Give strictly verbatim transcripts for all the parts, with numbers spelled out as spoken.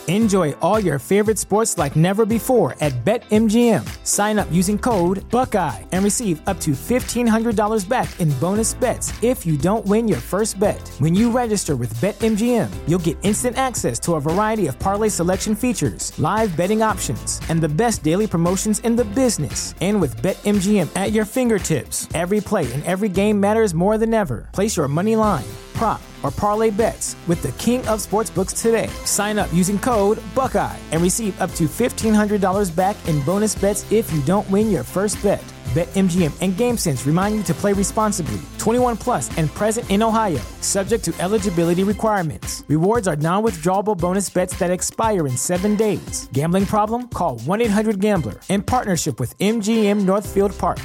Enjoy all your favorite sports like never before at BetMGM. Sign up using code Buckeye and receive up to fifteen hundred dollars back in bonus bets if you don't win your first bet. When you register with BetMGM, you'll get instant access to a variety of parlay selection features, live betting options, and the best daily promotions in the business. And with BetMGM at your fingertips, every play and every game matters more than ever. Place your money line, prop, or parlay bets with the king of sportsbooks today. Sign up using code Buckeye and receive up to fifteen hundred dollars back in bonus bets if you don't win your first bet. BetMGM and GameSense remind you to play responsibly. twenty-one plus and present in Ohio, subject to eligibility requirements. Rewards are non-withdrawable bonus bets that expire in seven days. Gambling problem? Call one eight hundred gambler in partnership with M G M Northfield Park.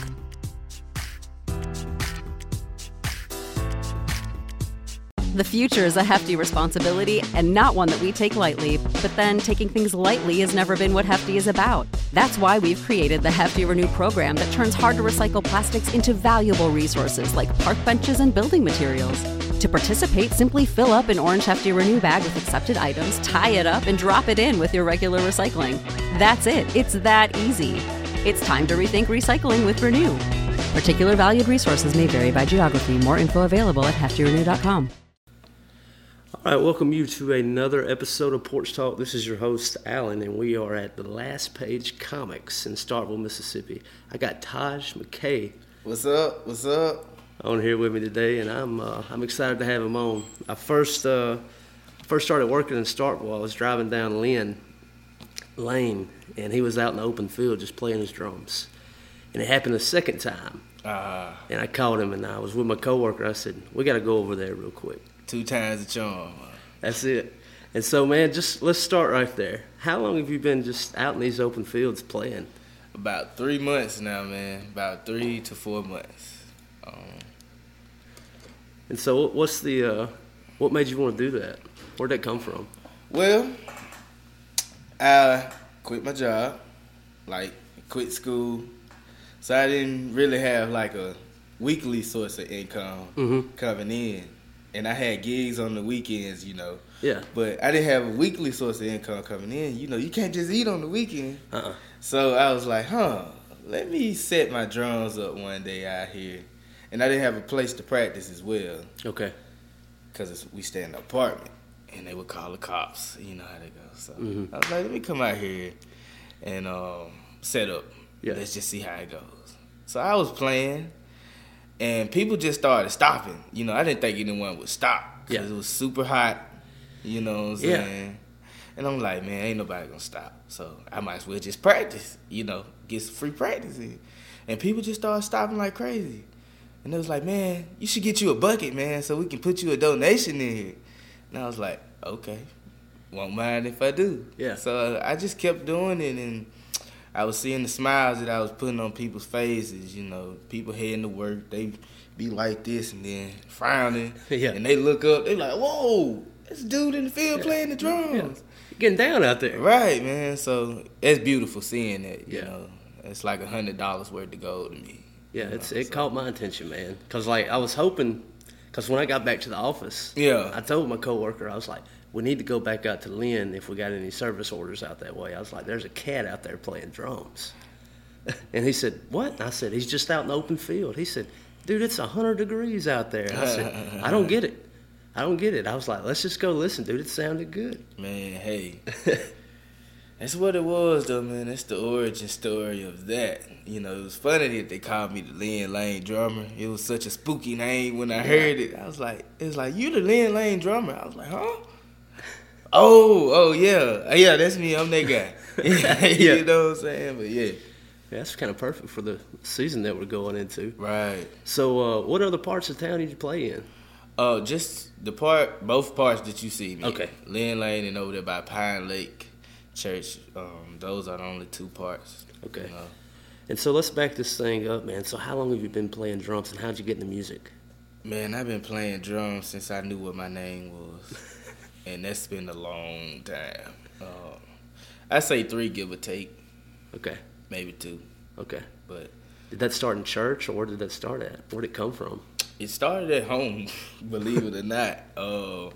The future is a hefty responsibility and not one that we take lightly. But then taking things lightly has never been what Hefty is about. That's why we've created the Hefty Renew program that turns hard-to-recycle plastics into valuable resources like park benches and building materials. To participate, simply fill up an orange Hefty Renew bag with accepted items, tie it up, and drop it in with your regular recycling. That's it. It's that easy. It's time to rethink recycling with Renew. Particular valued resources may vary by geography. More info available at hefty renew dot com. All right, welcome you to another episode of Porch Talk. This is your host, Alan, and we are at the Last Page Comics in Starkville, Mississippi. I got Taj McKay. What's up? What's up? On here with me today, and I'm uh, I'm excited to have him on. I first uh, first started working in Starkville. I was driving down Lynn Lane, and he was out in the open field just playing his drums. And it happened a second time. Uh, and I called him, and I was with my coworker. I said, "We got to go over there real quick." Two times the charm. That's it. And so, man, just let's start right there. How long have you been just out in these open fields playing? About three months now, man. About three to four months. Um, and so, what's the uh, what made you want to do that? Where'd that come from? Well, I quit my job, like quit school, so I didn't really have like a weekly source of income mm-hmm. coming in. And I had gigs on the weekends, you know. Yeah. But I didn't have a weekly source of income coming in. You know, you can't just eat on the weekend. Uh-uh. So I was like, huh, let me set my drums up one day out here. And I didn't have a place to practice as well. Okay. Because we stay in an apartment. And they would call the cops. You know how they go. So mm-hmm. I was like, let me come out here and um, set up. Yeah. Let's just see how it goes. So I was playing. And people just started stopping. You know, I didn't think anyone would stop because yeah. it was super hot. You know what I'm saying? Yeah. And I'm like, man, ain't nobody going to stop. So I might as well just practice, you know, get some free practice in. And people just started stopping like crazy. And it was like, man, you should get you a bucket, man, so we can put you a donation in here. And I was like, okay, won't mind if I do. Yeah. So I just kept doing it, and I was seeing the smiles that I was putting on people's faces, you know. People heading to work, they be like this and then frowning. Yeah. And they look up, they like, whoa, this dude in the field yeah. playing the drums. Yeah. Getting down out there. Right, man. So it's beautiful seeing that, you yeah. know. It's like a hundred dollars worth of gold to me. Yeah, you it's know, it so. caught my attention, man. Because, like, I was hoping, because when I got back to the office, yeah, I told my coworker, I was like, we need to go back out to Lynn if we got any service orders out that way. I was like, there's a cat out there playing drums. And he said, what? And I said, he's just out in the open field. He said, dude, it's one hundred degrees out there. And I said, I don't get it. I don't get it. I was like, let's just go listen, dude. It sounded good. Man, hey. That's what it was, though, man. That's the origin story of that. You know, it was funny that they called me the Lynn Lane drummer. It was such a spooky name when I yeah. heard it. I was like, it was like, you the Lynn Lane drummer. I was like, huh? Oh, oh, yeah. Yeah, that's me. I'm that guy. yeah. You know what I'm saying? But, yeah. Yeah, that's kind of perfect for the season that we're going into. Right. So, uh, what other parts of town did you play in? Oh, uh, just the part, both parts that you see me. Okay. Lynn Lane and over there by Pine Lake Church. Um, those are the only two parts. Okay. You know? And so let's back this thing up, man. So how long have you been playing drums, and how'd you get into music? Man, I've been playing drums since I knew what my name was. And that's been a long time. Uh, I say three, give or take. Okay. Maybe two. Okay. But did that start in church, or where did that start at? Where did it come from? It started at home, believe it or not. Uh,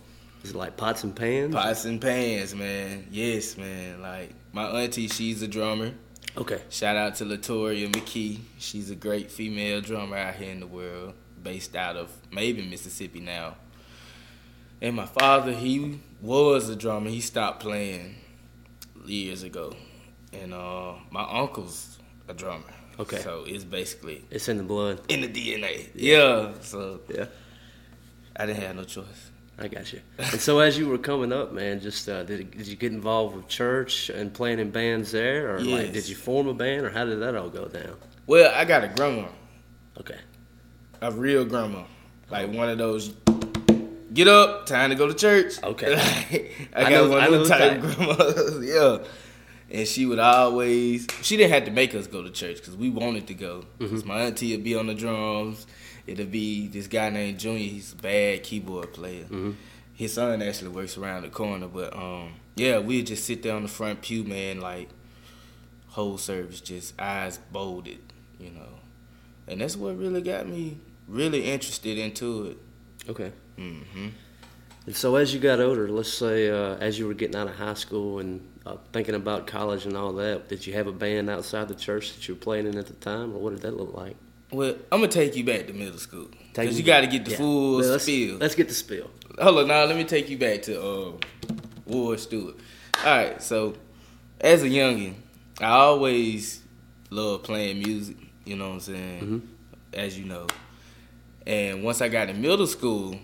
Is it like pots and pans? Pots and pans, man. Yes, man. Like, my auntie, she's a drummer. Okay. Shout out to Latoria McKee. She's a great female drummer out here in the world, based out of maybe Mississippi now. And my father, he was a drummer. He stopped playing years ago. And uh, my uncle's a drummer. Okay. So it's basically It's in the blood. in the D N A. Yeah. So Yeah. I didn't have no choice. I got you. And so as you were coming up, man, just uh, did did you get involved with church and playing in bands there, or like Yes. did you form a band, or how did that all go down? Well, I got a grandma, Okay. a real grandma, like one of those. Get up, time to go to church. Okay. Like, I, I got know- one I of know those the type type. of grandmas. Yeah. And she would always, she didn't have to make us go to church because we wanted to go. Because Mm-hmm. my auntie would be on the drums. It'd be this guy named Junior. He's a bad keyboard player. Mm-hmm. His son actually works around the corner. But, um, yeah, we'd just sit there on the front pew, man, like, whole service, just eyes bolded, you know. And that's what really got me really interested into it. Okay. Mm-hmm. And so as you got older, let's say uh, as you were getting out of high school and uh, thinking about college and all that, did you have a band outside the church that you were playing in at the time, or what did that look like? Well, I'm going to take you back to middle school. Take Because me you got to back. get the Yeah. full Well, let's, spiel. Let's get the spill. Hold on, now let me take you back to uh, Ward Stewart. All right, so as a youngin', I always loved playing music, you know what I'm saying, Mm-hmm. as you know. And once I got in middle school,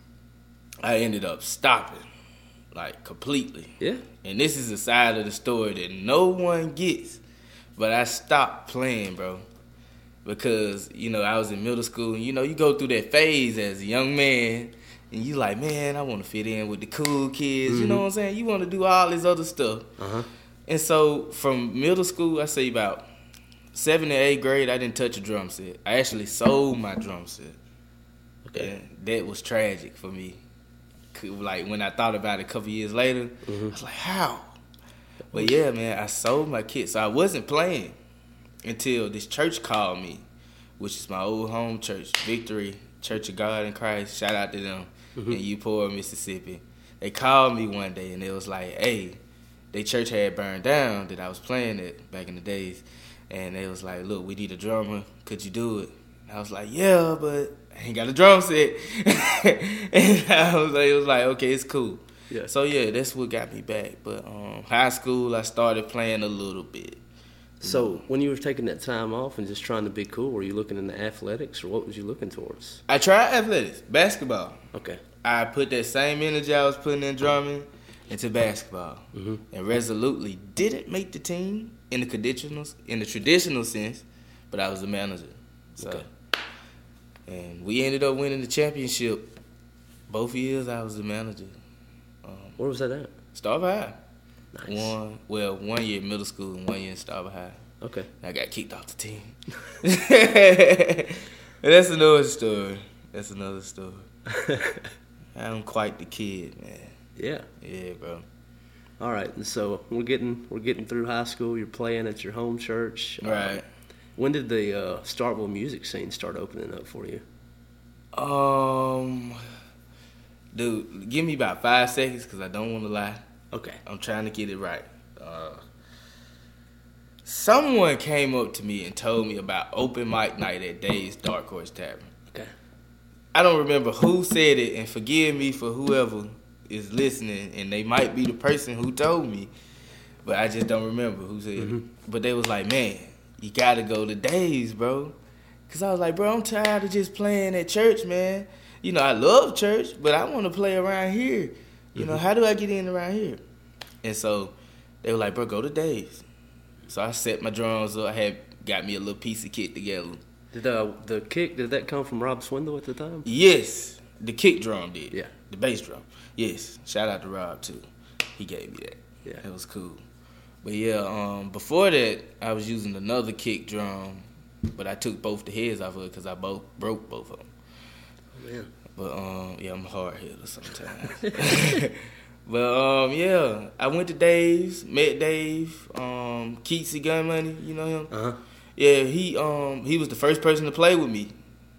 I ended up stopping, like, completely. Yeah. And this is a side of the story that no one gets. But I stopped playing, bro. Because, you know, I was in middle school. And, you know, you go through that phase as a young man. And you like, man, I want to fit in with the cool kids. Mm-hmm. You know what I'm saying? You want to do all this other stuff. Uh-huh. And so from middle school, I say about seventh and eighth grade, I didn't touch a drum set. I actually sold my drum set. Okay. And that was tragic for me. Like, when I thought about it a couple years later, Mm-hmm. I was like, how? But yeah, man, I sold my kit. So I wasn't playing until this church called me, which is my old home church, Victory Church of God in Christ. Shout out to them Mm-hmm. in Euport, Mississippi. They called me one day and it was like, hey, their church had burned down that I was playing at back in the days. And they was like, look, we need a drummer. Could you do it? And I was like, yeah, but I ain't got a drum set. And I was like, it was like, okay, it's cool. Yeah. So yeah, that's what got me back. But um, high school, I started playing a little bit. So when you were taking that time off and just trying to be cool, were you looking into athletics, or what was you looking towards? I tried athletics, basketball. Okay. I put that same energy I was putting in drumming into basketball, Mm-hmm. and resolutely didn't make the team in the traditional in the traditional sense, but I was the manager. So, Okay. and we ended up winning the championship. Both years I was the manager. Um, Where was that at? Starver High. Nice. One well, one year middle school and one year in Starver High. Okay. I got kicked off the team. That's another story. That's another story. I'm quite the kid, man. Yeah. Yeah, bro. All right. And so we're getting we're getting through high school. You're playing at your home church. Uh, Right. when did the uh, Starkville music scene start opening up for you? Um, dude, give me about five seconds because I don't want to lie. Okay. I'm trying to get it right. Uh, someone came up to me and told me about open mic night at Dave's Dark Horse Tavern. Okay. I don't remember who said it, and forgive me for whoever is listening, and they might be the person who told me, but I just don't remember who said Mm-hmm. it. But they was like, man, you gotta go to Dave's, bro. Because I was like, bro, I'm tired of just playing at church, man. You know, I love church, but I want to play around here. You know, how do I get in around here? And so they were like, bro, go to Dave's. So I set my drums up. I had got me a little piece of kit together. Did uh, the kick, did that come from Rob Swindle at the time? Yes, the kick drum did. Yeah. The bass drum. Yes. Shout out to Rob, too. He gave me that. Yeah. It was cool. But, yeah, um, before that, I was using another kick drum, but I took both the heads off of it because I both broke both of them. Oh, man. But, um, yeah, I'm a hard hitter sometimes. But, um, yeah, I went to Dave's, met Dave, um, Keatsy Gun Money, you know him? Uh-huh. Yeah, he um he was the first person to play with me.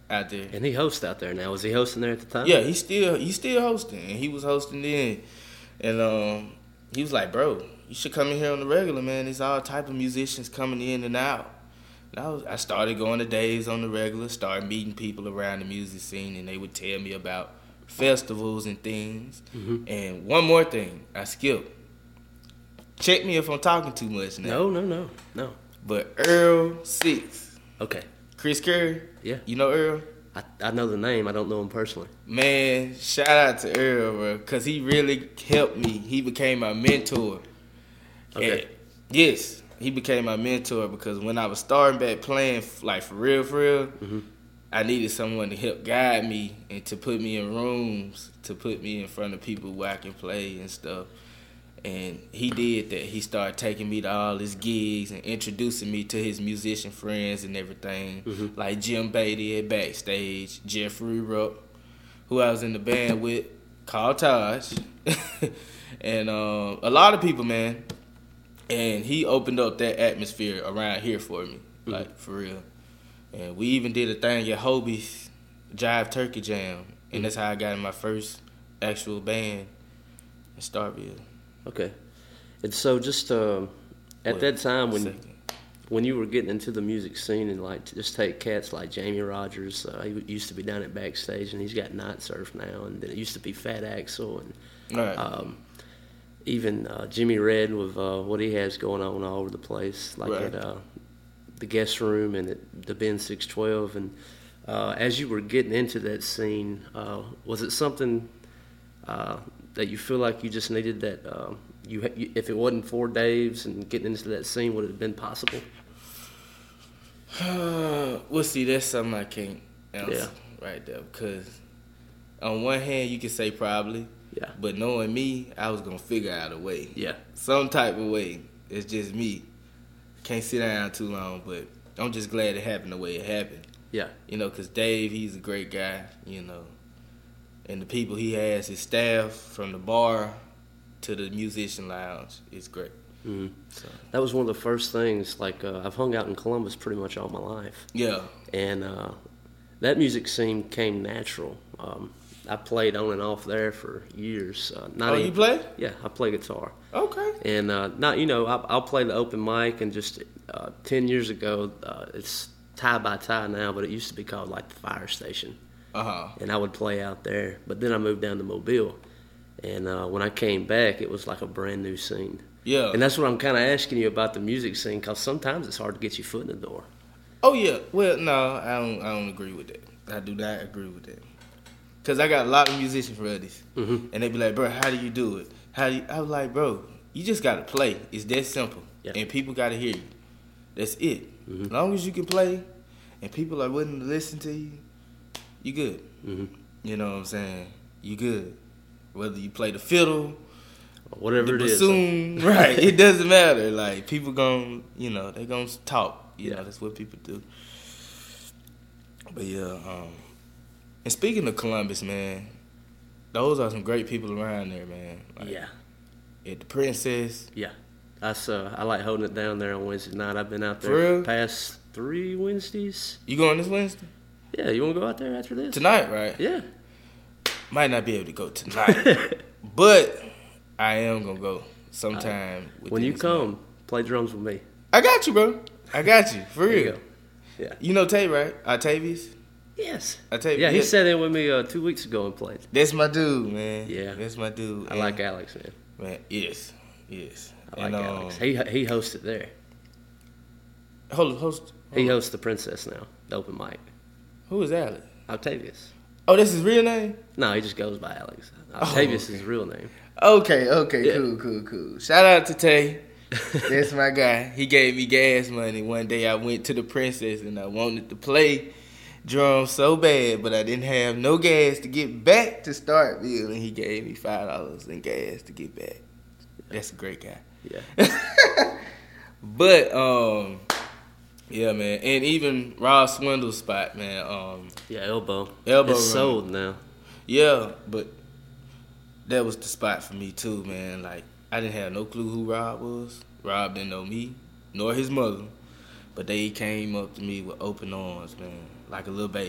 out there. And he hosts out there now. Was he hosting there at the time? Yeah, he's still he's still hosting, and he was hosting then. And um, he was like, bro, you should come in here on the regular, man. There's all type of musicians coming in and out. And I was I started going to days on the regular, started meeting people around the music scene, and they would tell me about festivals and things. Mm-hmm. And one more thing, I skipped. Check me if I'm talking too much now. No, no, no, no. But Earl Six. Okay. Chris Curry. Yeah. You know Earl? I, I know the name. I don't know him personally. Man, shout out to Earl, bro, because he really helped me. He became my mentor. Okay. And yes, he became my mentor because when I was starting back playing, like for real, for real, mm-hmm. I needed someone to help guide me and to put me in rooms, to put me in front of people where I can play and stuff. And he did that. He started taking me to all his gigs and introducing me to his musician friends and everything. Mm-hmm. Like Jim Beatty at Backstage, Jeffrey Rupp, who I was in the band with, Carl Taj, and um, a lot of people, man. And he opened up that atmosphere around here for me, mm-hmm. like for real. And we even did a thing at Hobie's Jive Turkey Jam, and mm-hmm. that's how I got in my first actual band in Starkville. Okay. And so just uh, at Wait, that time when second. when you were getting into the music scene and like just take cats like Jamie Rogers, uh, he used to be down at Backstage and he's got Night Surf now, and then it used to be Fat Axel, and right. um, even uh, Jimmy Red with uh, what he has going on all over the place, like right. at uh, the Guest Room and at the Ben six twelve. And uh, as you were getting into that scene, uh, was it something uh, that you feel like you just needed that uh, you, you if it wasn't for Dave's and getting into that scene, would it have been possible? Well, see, that's something I can't answer yeah. right there, because on one hand you can say probably, yeah, but knowing me, I was gonna figure out a way, yeah, some type of way. It's just me. Can't sit down too long, but I'm just glad it happened the way it happened. Yeah, you know, because Dave, he's a great guy, you know. And the people he has, his staff, from the bar to the musician lounge, is great. Mm-hmm. So. That was one of the first things. Like uh, I've hung out in Columbus pretty much all my life. Yeah. And uh, that music scene came natural. Um, I played on and off there for years. Uh, not oh, even, you play? Yeah, I play guitar. Okay. And uh, not you know I'll, I'll play the open mic, and just uh, ten years ago uh, it's Tie by Tie now, but it used to be called like the Fire Station. Uh-huh. And I would play out there. But then I moved down to Mobile. And uh, when I came back, it was like a brand new scene. Yeah. And that's what I'm kind of asking you about the music scene, because sometimes it's hard to get your foot in the door. Oh, yeah. Well, no, I don't I don't agree with that. I do not agree with that. Because I got a lot of musician buddies. Mm-hmm. And they be like, bro, how do you do it? How do you? I was like, bro, you just got to play. It's that simple. Yeah. And people got to hear you. That's it. Mm-hmm. As long as you can play and people are willing to listen to you, you good. Mm-hmm. You know what I'm saying? You good. Whether you play the fiddle, whatever the it bassoon, is. Right? It doesn't matter. Like, people gon', you know, they gon' talk. You yeah. know, that's what people do. But yeah, um, and speaking of Columbus, man, those are some great people around there, man. Like, yeah. At the Princess. Yeah. That's, uh, I like holding it down there on Wednesday night. I've been out there for real? For past three Wednesdays. You going this Wednesday? Yeah, you want to go out there after this? Tonight, right? Yeah. Might not be able to go tonight, but I am going to go sometime. Right. When you come, month. Play drums with me. I got you, bro. I got you, for real. You yeah. You know Tay, right? Octavius? Yes. Octavius. Yeah, he yeah. sat in with me uh, two weeks ago and played. That's my dude, man. Yeah. That's my dude. I and, like Alex, man. Man, yes. Yes. I like and, Alex. Um, he he hosted there. Hold, host. Hold he hosts the Princess now, the open mic. Who is Alex? Octavius. Oh, that's his real name? No, he just goes by Alex. Octavius oh, okay. is his real name. Okay, okay, yeah. cool, cool, cool. Shout out to Tay. That's my guy. He gave me gas money. One day I went to the Princess and I wanted to play drums so bad, but I didn't have no gas to get back to Starkville, and he gave me five dollars in gas to get back. That's a great guy. Yeah. But, um... yeah, man, and even Rob Swindle's spot, man. Um, yeah, Elbow. Elbow it's Run. sold now. Yeah, but that was the spot for me too, man. Like, I didn't have no clue who Rob was. Rob didn't know me, nor his mother. But they came up to me with open arms, man, like a little baby.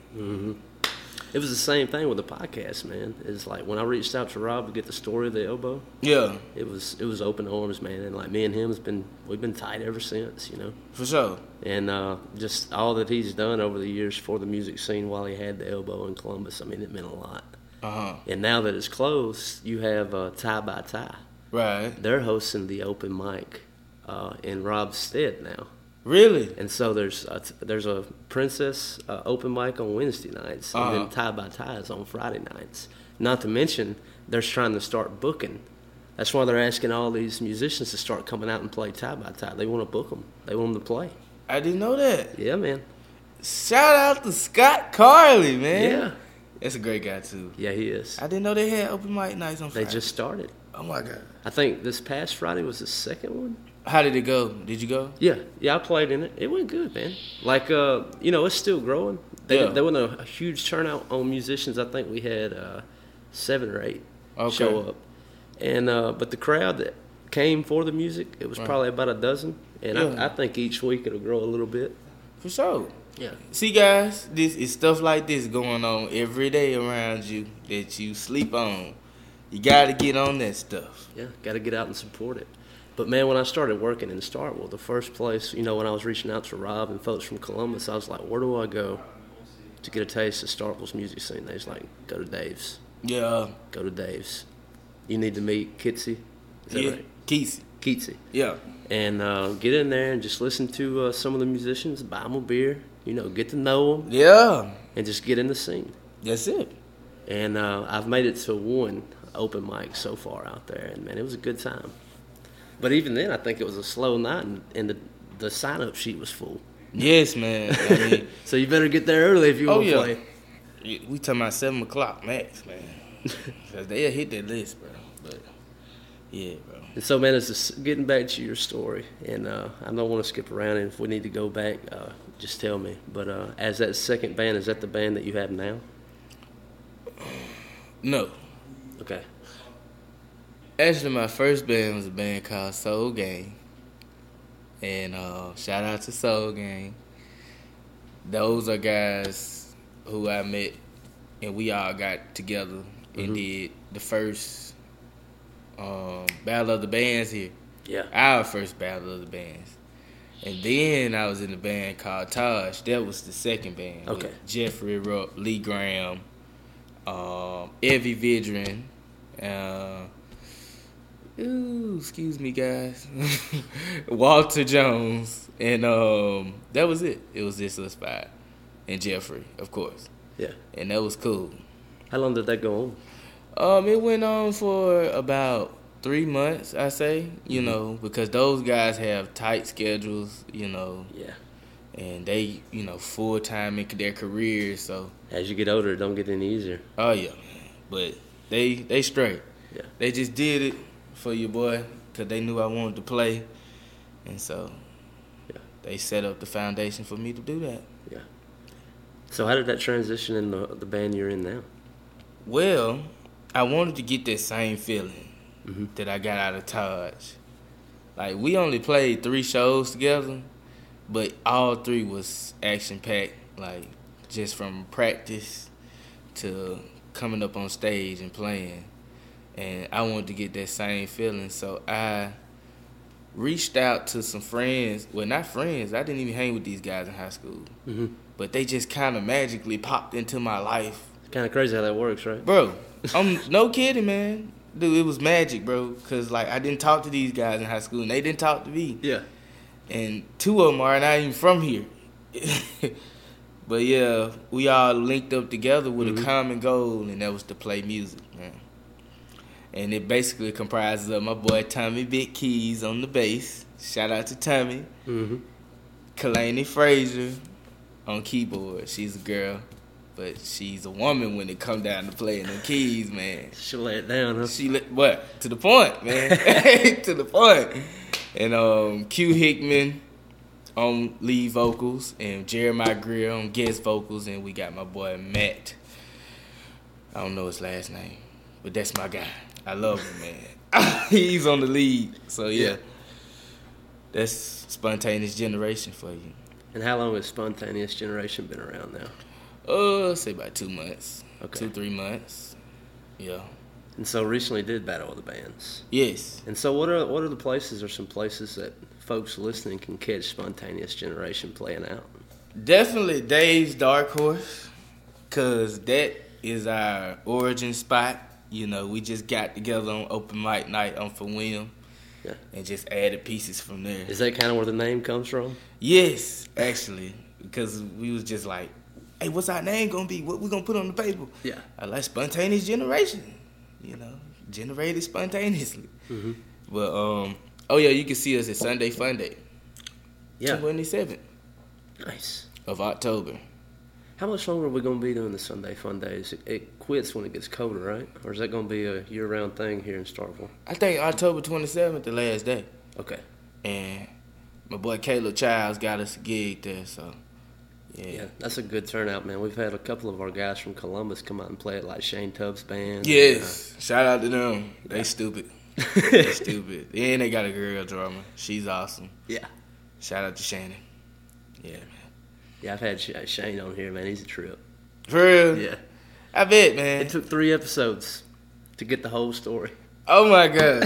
Mm-hmm. It was the same thing with the podcast, man. It's like when I reached out to Rob to get the story of the elbow. Yeah. It was it was open arms, man, and like me and him has been we've been tight ever since, you know. For sure. And uh, just all that he's done over the years for the music scene while he had the elbow in Columbus, I mean, it meant a lot. Uh huh. And now that it's closed, you have uh, Tie by Tie. Right. They're hosting the open mic uh, in Rob's stead now. Really? And so there's a, there's a Princess uh, open mic on Wednesday nights, and Uh-huh. then Tie by Tie is on Friday nights. Not to mention, they're trying to start booking. That's why they're asking all these musicians to start coming out and play Tie by Tie. They want to book them. They want them to play. I didn't know that. Yeah, man. Shout out to Scott Carley, man. Yeah. That's a great guy, too. Yeah, he is. I didn't know they had open mic nights on They Friday. just started. Oh, my God. I think this past Friday was the second one. How did it go? Did you go? Yeah, yeah, I played in it. It went good, man. Like, uh, you know, it's still growing. They, Yeah. There wasn't a, a huge turnout on musicians. I think we had uh, seven or eight Okay. show up. And uh, but the crowd that came for the music, it was Right. probably about a dozen. And Yeah. I, I think each week it'll grow a little bit. For sure. Yeah. See, guys, this is stuff like this going on every day around you that you sleep on. You got to get on that stuff. Yeah, got to get out and support it. But, man, when I started working in Starkville, the first place, you know, when I was reaching out to Rob and folks from Columbus, I was like, where do I go to get a taste of Starkville's music scene? They was like, go to Dave's. Yeah. Go to Dave's. You need to meet Kitsy. Is that Yeah. right? Keith. Kitsy. Yeah. And uh, get in there and just listen to uh, some of the musicians, buy them a beer, you know, get to know them, Yeah. and just get in the scene. That's it. And uh, I've made it to one open mic so far out there, and, man, it was a good time. But even then, I think it was a slow night, and, and the, the sign-up sheet was full. Yes, man. I mean, So you better get there early if you oh, want to yeah. play. We talking about seven o'clock max, man. Because they'll hit that list, bro. But, yeah, bro. And so, man, it's just getting back to your story, and uh, I don't want to skip around, and if we need to go back, uh, just tell me. But uh, as that second band, is that the band that you have now? No. Okay. Actually, my first band was a band called Soul Gang. And uh, shout out to Soul Gang. Those are guys who I met, and we all got together and Mhm. did the first um, Battle of the Bands here. Yeah. Our first Battle of the Bands. And then I was in a band called Taj. That was the second band. with Okay. Jeffrey Rupp, Lee Graham, um, Evie Vidrin, uh, ooh, excuse me, guys, Walter Jones, and um, that was it. It was just us five, and Jeffrey, of course, Yeah. and that was cool. How long did that go on? Um, it went on for about three months, I say, you Mm-hmm. know, because those guys have tight schedules, you know, Yeah. and they, you know, full time in their careers. So, As you get older, it don't get any easier. oh yeah, man. But they they straight. Yeah. They just did it for your boy because they knew I wanted to play, and so Yeah. they set up the foundation for me to do that. Yeah. So how did that transition in the, the band you're in now? Well, I wanted to get that same feeling Mhm. that I got out of Taj. Like, we only played three shows together, but all three was action packed. Like, just from practice to coming up on stage and playing. And I wanted to get that same feeling, so I reached out to some friends. Well, not friends. I didn't even hang with these guys in high school. Mm-hmm. But they just kind of magically popped into my life. Kind of crazy how that works, right? Bro, I'm no kidding, man. Dude, it was magic, bro. Because, like, I didn't talk to these guys in high school, and they didn't talk to me. Yeah. And two of them are not even from here. But, yeah, we all linked up together with Mhm. a common goal, and that was to play music, man. And it basically comprises of my boy Tommy Big Keys on the bass. Shout out to Tommy. Mm-hmm. Kalani Frazier on keyboard. She's a girl, but she's a woman when it come down to playing the keys, man. She'll lay it down, huh? She li- what? To the point, man. To the point. And um, Q Hickman on lead vocals, and Jeremiah Greer on guest vocals, and we got my boy Matt. I don't know his last name, but that's my guy. I love him, man. He's on the lead, so yeah. Yeah. That's Spontaneous Generation for you. And how long has Spontaneous Generation been around now? Uh, say about two months. Okay. Two, three months. Yeah. And so recently did Battle of the Bands. Yes. And so what are what are the places or some places that folks listening can catch Spontaneous Generation playing out? Definitely Dave's Dark Horse, because that is our origin spot. You know, we just got together on open mic night on For William. Yeah. And just added pieces from there. Is that kind of where the name comes from? Yes, actually, because we was just like, hey, what's our name gonna be? What we gonna put on the paper? Yeah. I like Spontaneous Generation, you know, generated spontaneously. Mm-hmm. But, um, oh yeah, you can see us at Sunday Fun Day. Yeah. twenty-seventh Nice. of October. How much longer are we going to be doing the Sunday Fun Days? It, it quits when it gets colder, right? Or is that going to be a year-round thing here in Starkville? I think October twenty-seventh, the last day. Okay. And my boy Caleb Childs got us a gig there, so yeah. Yeah, that's a good turnout, man. We've had a couple of our guys from Columbus come out and play it, like Shane Tubbs' band. Yes, uh, shout out to them. They yeah. stupid. They stupid. And they got a girl drummer. She's awesome. Yeah. Shout out to Shannon. Yeah, man. Yeah, I've had Shane on here, man. He's a trip. For real? Yeah. I bet, man. It took three episodes to get the whole story. Oh, my God.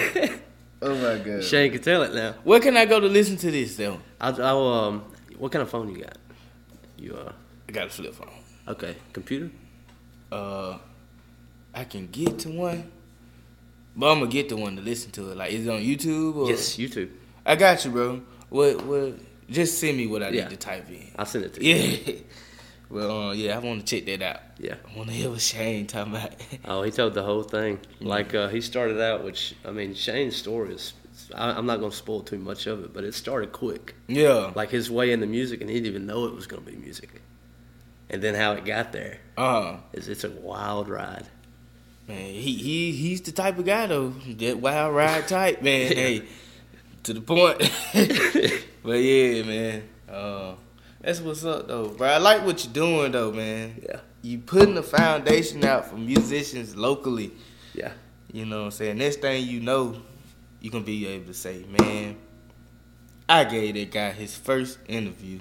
Oh, my God. Shane can tell it now. Where can I go to listen to this, though? I'll, I'll, um, what kind of phone you got? You uh, I got a flip phone. Okay. Computer? Uh, I can get to one. But I'm going to get to one to listen to it. Like, is it on YouTube? Or? Yes, YouTube. I got you, bro. What, what... Just send me what I yeah. need to type in. I'll send it to you. Yeah. Well, uh, yeah, I want to check that out. Yeah. I want to hear what Shane talking about. Oh, he told the whole thing. Like, uh, he started out, which, I mean, Shane's story is, I, I'm not going to spoil too much of it, but it started quick. Yeah. Like his way into music, and he didn't even know it was going to be music. And then how it got there. Uh-huh. Is it's a wild ride. Man, he, he he's the type of guy, though. That wild ride type, man. Hey, to the point. But yeah, man, uh, that's what's up, though, bro. I like what you're doing, though, man. Yeah. You putting the foundation out for musicians locally. Yeah. You know what I'm saying? Next thing you know, you're going to be able to say, man, I gave that guy his first interview.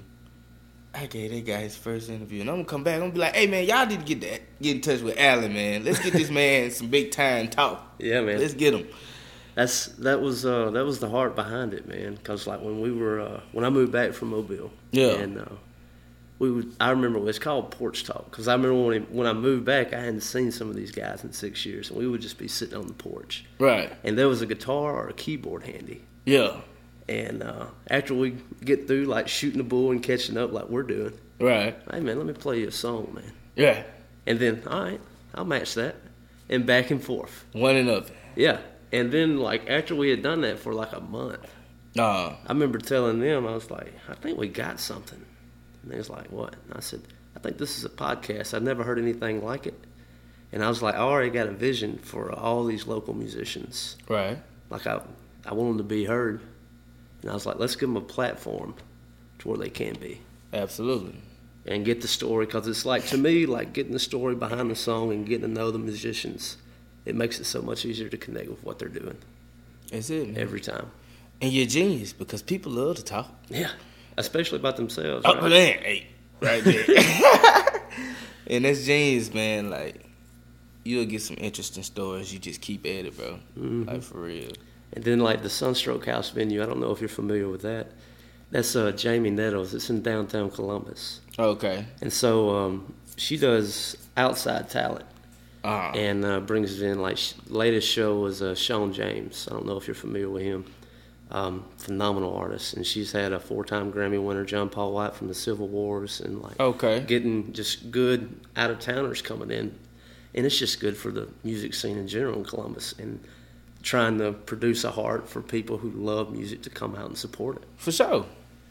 I gave that guy his first interview. And I'm going to come back and I'm going to be like, hey, man, y'all need to get that, get in touch with Allen, man. Let's get this man some big time talk. Yeah, man. Let's get him. That's that was uh, that was the heart behind it, man. Cause like when we were uh, when I moved back from Mobile, yeah, and uh, we would I remember it's called Porch Talk. Cause I remember when when I moved back, I hadn't seen some of these guys in six years, and we would just be sitting on the porch, right? And there was a guitar or a keyboard handy, yeah. And uh, after we get through like shooting the bull and catching up like we're doing, right? Hey man, let me play you a song, man. Yeah. And then all right, I'll match that, and back and forth, one another. Yeah. And then, like, after we had done that for, like, a month, uh, I remember telling them, I was like, I think we got something. And they was like, what? And I said, I think this is a podcast. I've never heard anything like it. And I was like, I already got a vision for all these local musicians. Right. Like, I, I want them to be heard. And I was like, let's give them a platform to where they can be. Absolutely. And get the story, because it's like, to me, like, getting the story behind the song and getting to know the musicians, it makes it so much easier to connect with what they're doing. That's it, man. Every time. And you're a genius because people love to talk. Yeah. Especially about themselves. Oh, right? man. Hey, right there. And that's genius, man. Like, you'll get some interesting stories. You just keep at it, bro. Mm-hmm. Like, for real. And then, like, the Sunstroke House venue, I don't know if you're familiar with that. That's uh, Jamie Nettles. It's in downtown Columbus. Okay. And so um, she does outside talent. Uh-huh. And uh, brings it in, like, sh- latest show was uh, Sean James. I don't know if you're familiar with him. Um, phenomenal artist. And she's had a four-time Grammy winner, John Paul White from the Civil Wars. And, like, okay. getting just good out-of-towners coming in. And it's just good for the music scene in general in Columbus. And trying to produce a heart for people who love music to come out and support it. For sure.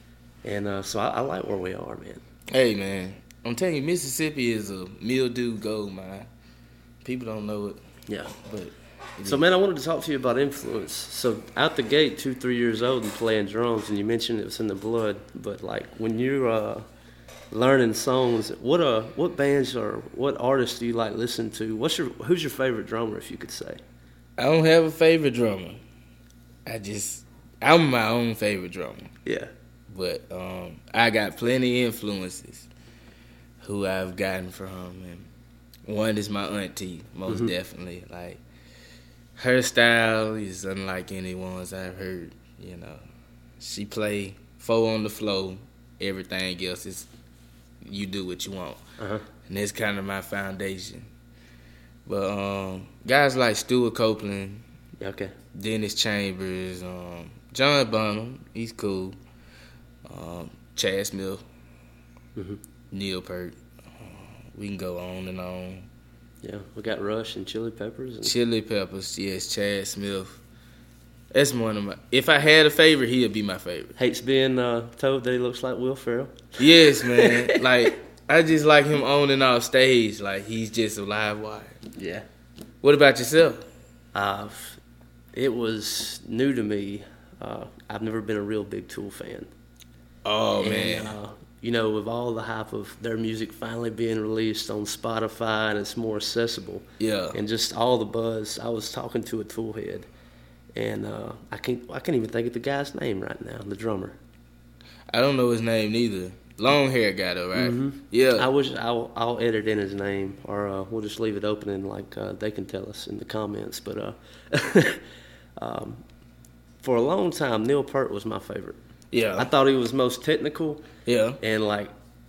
And uh, so I, I like where we are, man. Hey, man. I'm telling you, Mississippi is a mildew gold mine. People don't know it. Yeah. But so, man, I wanted to talk to you about influence. So, out the gate, two, three years old and playing drums, and you mentioned it was in the blood. But, like, when you're uh, learning songs, what uh, what bands or what artists do you like listen to? What's your Who's your favorite drummer, if you could say? I don't have a favorite drummer. I just, I'm my own favorite drummer. Yeah. But um, I got plenty of influences who I've gotten from, and one is my auntie, most mm-hmm. definitely. Like, her style is unlike anyone's I've heard. You know, she play four on the floor. Everything else is you do what you want, uh-huh. and that's kind of my foundation. But um, guys like Stuart Copeland, okay, Dennis Chambers, um, John Bonham, he's cool. Um, Chad Smith, mm-hmm. Neil Peart. Uh, we can go on and on. Yeah, we got Rush and Chili Peppers. And Chili Peppers, yes, Chad Smith. That's one of my. If I had a favorite, he'd be my favorite. Hates being uh, told that he looks like Will Ferrell. Yes, man. Like, I just like him on and off stage. Like, he's just a live wire. Yeah. What about yourself? Uh, it was new to me. Uh, I've never been a real big Tool fan. Oh, and, man. Uh, you know, with all the hype of their music finally being released on Spotify and it's more accessible. Yeah. And just all the buzz. I was talking to a Tool head. And uh, I can't I can't even think of the guy's name right now, the drummer. I don't know his name neither. Long hair guy though, right? Mm-hmm. Yeah. I wish I'll, I'll edit in his name, or uh, we'll just leave it open and like uh, they can tell us in the comments. But uh, um, for a long time, Neil Peart was my favorite. Yeah. I thought he was most technical. Yeah. And like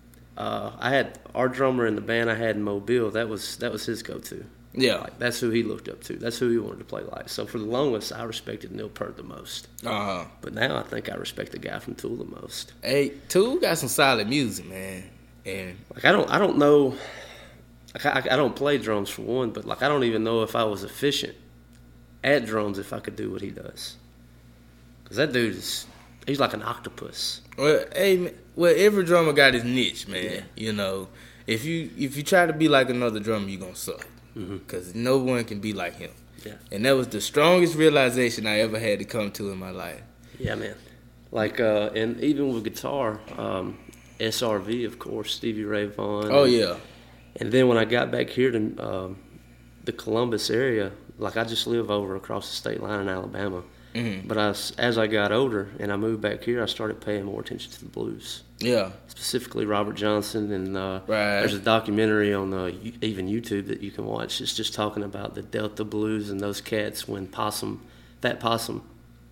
uh, I had our drummer in the band I had in Mobile. That was that was his go-to. Yeah. Like, that's who he looked up to. That's who he wanted to play like. So for the longest, I respected Neil Peart the most. Uh-huh. But now I think I respect the guy from Tool the most. Hey, Tool got some solid music, man. And like I don't, I don't know. Like I, I don't play drums for one, but like I don't even know if I was efficient at drums if I could do what he does. Because that dude is, he's like an octopus. Well, hey, man, well, every drummer got his niche, man. Yeah. You know, if you if you try to be like another drummer, you're gonna suck. Because mm-hmm. no one can be like him. Yeah. And that was the strongest realization I ever had to come to in my life. Yeah, man. Like, uh, and even with guitar, um, S R V, of course, Stevie Ray Vaughan. Oh, and, yeah. And then when I got back here to um, the Columbus area, like I just live over across the state line in Alabama. Mm-hmm. But I, as I got older and I moved back here, I started paying more attention to the blues. Yeah. Specifically Robert Johnson. And uh, right. there's a documentary on uh, even YouTube that you can watch. It's just talking about the Delta blues and those cats when Possum, Fat Possum,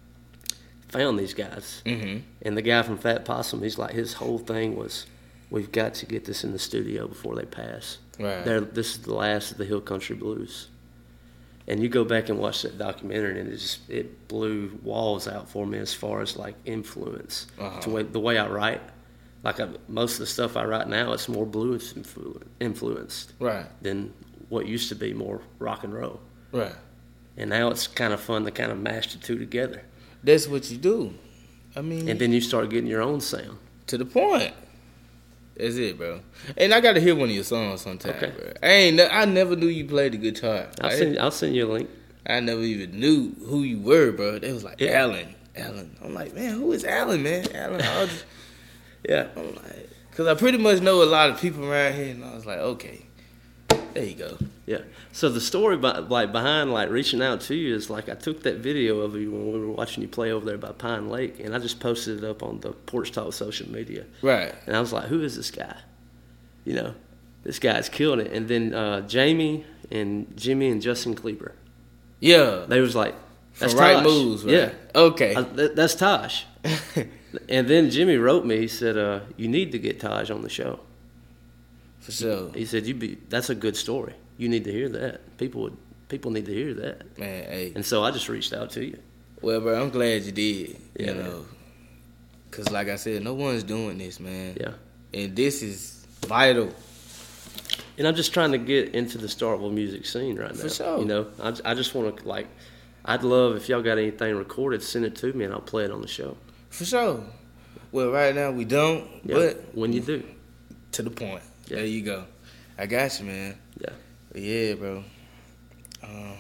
found these guys. Mm-hmm. And the guy from Fat Possum, he's like, his whole thing was, we've got to get this in the studio before they pass. Right. They're, this is the last of the Hill Country Blues. And you go back and watch that documentary, and it just it blew walls out for me as far as like influence. Uh-huh. To way, the way I write, like I, most of the stuff I write now, it's more blues influ- influenced, right, than what used to be more rock and roll. Right. And now it's kind of fun to kind of mash the two together. That's what you do. I mean, and then you start getting your own sound. To the point. That's it, bro. And I got to hear one of your songs sometime, okay. bro. I ain't. I never knew you played the guitar. I'll send. I'll send you a link. I never even knew who you were, bro. They was like, yeah. Alan. Alan. I'm like, man, who is Alan, man? Alan Aldridge. Yeah. I'm like, because I pretty much know a lot of people around here, and I was like, okay, there you go. Yeah. So the story, by, like behind, like reaching out to you is like I took that video of you when we were watching you play over there by Pine Lake, and I just posted it up on the Porch Talk social media. Right. And I was like, who is this guy? You know, this guy's killing it. And then uh, Jamie and Jimmy and Justin Kleber. Yeah. They was like, that's From Right Tosh. Moves, right? Yeah. Okay. I, th- that's Tosh. And then Jimmy wrote me. He said, uh, you need to get Tosh on the show. For sure. He said, "You be that's a good story. You need to hear that. People would people need to hear that." Man, hey. And so I just reached out to you. Well, bro, I'm glad you did. Yeah. You know, because like I said, no one's doing this, man. Yeah. And this is vital. And I'm just trying to get into the Starkville music scene right now. For sure. You know, I, I just want to, like, I'd love if y'all got anything recorded, send it to me and I'll play it on the show. For sure. Well, right now we don't, yeah, but when you do. To the point. Yeah. There you go. I got you, man. Yeah. But yeah, bro. Um,